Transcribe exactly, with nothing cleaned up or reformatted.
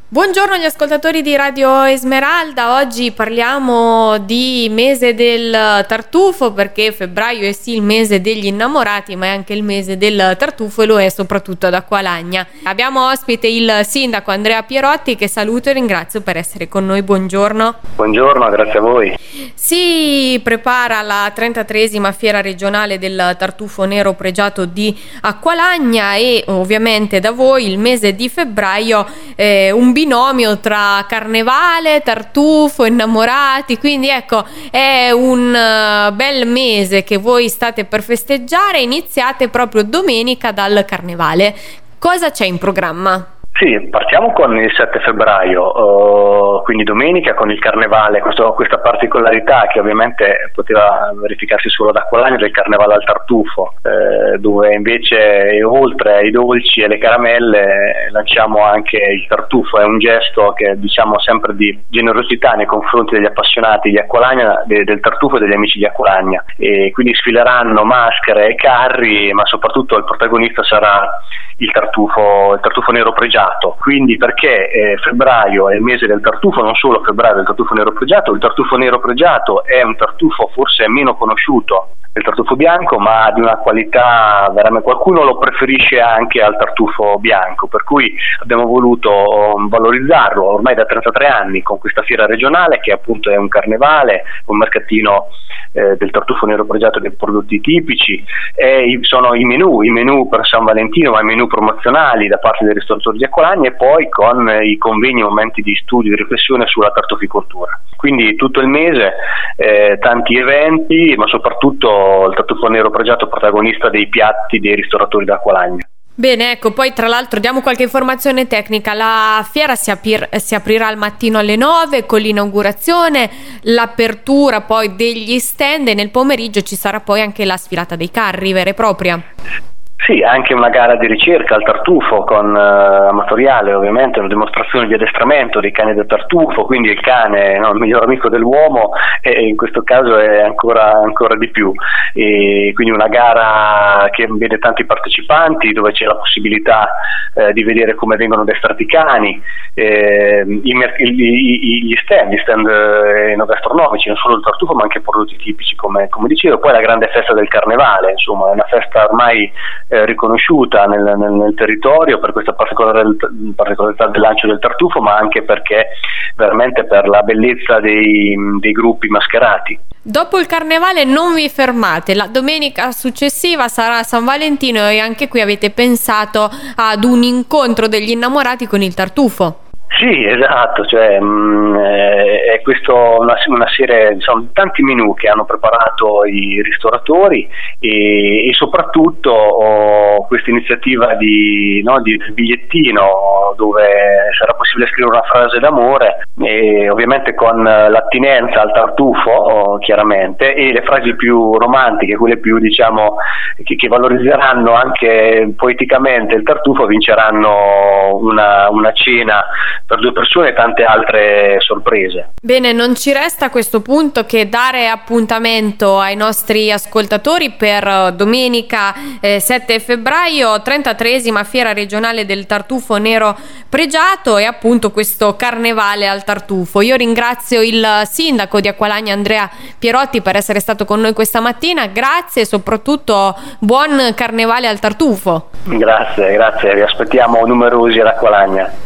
Buongiorno agli ascoltatori di Radio Esmeralda. Oggi parliamo di mese del tartufo, perché febbraio è sì il mese degli innamorati, ma è anche il mese del tartufo e lo è soprattutto ad Acqualagna. Abbiamo ospite il sindaco Andrea Pierotti, che saluto e ringrazio per essere con noi. Buongiorno. Buongiorno, grazie a voi. Si prepara la trentatreesima fiera regionale del tartufo nero pregiato di Acqualagna e ovviamente da voi il mese di febbraio è un binomio tra carnevale, tartufo, innamorati, quindi ecco è un uh, bel mese che voi state per festeggiare. Iniziate proprio domenica dal carnevale. Cosa c'è in programma? Sì, partiamo con il sette febbraio, uh, quindi domenica con il carnevale, questo, questa particolarità che ovviamente poteva verificarsi solo ad Acqualagna del carnevale al tartufo, eh, dove invece oltre ai dolci e le caramelle lanciamo anche il tartufo. È un gesto che diciamo sempre di generosità nei confronti degli appassionati di Acqualagna, de, del tartufo e degli amici di Acqualagna, e quindi sfileranno maschere e carri, ma soprattutto il protagonista sarà il tartufo, il tartufo nero pregiato. Quindi perché eh, febbraio è il mese del tartufo, non solo febbraio del tartufo nero pregiato. Il tartufo nero pregiato è un tartufo forse meno conosciuto del tartufo bianco, ma di una qualità veramente, qualcuno lo preferisce anche al tartufo bianco, per cui abbiamo voluto valorizzarlo ormai da trentatré anni con questa fiera regionale, che appunto è un carnevale, un mercatino eh, del tartufo nero pregiato, dei prodotti tipici, e sono i menù, i menù per San Valentino, ma i menù promozionali da parte dei ristoratori di Acqualagna, e poi con i convegni, momenti di studio, di riflessione sulla tartuficoltura. Quindi tutto il mese eh, tanti eventi, ma soprattutto il tartufo nero pregiato protagonista dei piatti dei ristoratori d'Acqualagna. Bene, ecco, poi tra l'altro diamo qualche informazione tecnica. La fiera si, apir- si aprirà al mattino alle nove con l'inaugurazione, l'apertura poi degli stand, e nel pomeriggio ci sarà poi anche la sfilata dei carri vera e propria. Sì, anche una gara di ricerca al tartufo con uh, amatoriale, ovviamente una dimostrazione di addestramento dei cani del tartufo, quindi il cane, no, il miglior amico dell'uomo, e in questo caso è ancora, ancora di più, e quindi una gara che vede tanti partecipanti, dove c'è la possibilità eh, di vedere come vengono addestrati i cani, eh, i, i, gli stand, gli stand enogastronomici, non solo il tartufo ma anche prodotti tipici, come, come dicevo. Poi la grande festa del carnevale, insomma è una festa ormai Eh, riconosciuta nel, nel, nel territorio per questa particolarità del lancio del tartufo, ma anche perché veramente per la bellezza dei, dei gruppi mascherati. Dopo il carnevale non vi fermate, la domenica successiva sarà San Valentino e anche qui avete pensato ad un incontro degli innamorati con il tartufo. Sì, esatto, cioè mh, è questo una, una serie, sono tanti menù che hanno preparato i ristoratori, e, e soprattutto oh, questa iniziativa di, no, di bigliettino, dove sarà possibile scrivere una frase d'amore, e ovviamente con l'attinenza al tartufo, oh, chiaramente, e le frasi più romantiche, quelle più diciamo che, che valorizzeranno anche poeticamente il tartufo, vinceranno una, una cena per due persone e tante altre sorprese. Bene, non ci resta a questo punto che dare appuntamento ai nostri ascoltatori per domenica eh, sette febbraio, trentatreesima fiera regionale del tartufo nero pregiato, e appunto questo carnevale al tartufo. Io ringrazio il sindaco di Acqualagna Andrea Pierotti per essere stato con noi questa mattina. Grazie e soprattutto buon carnevale al tartufo. Grazie, grazie, vi aspettiamo numerosi ad Acqualagna.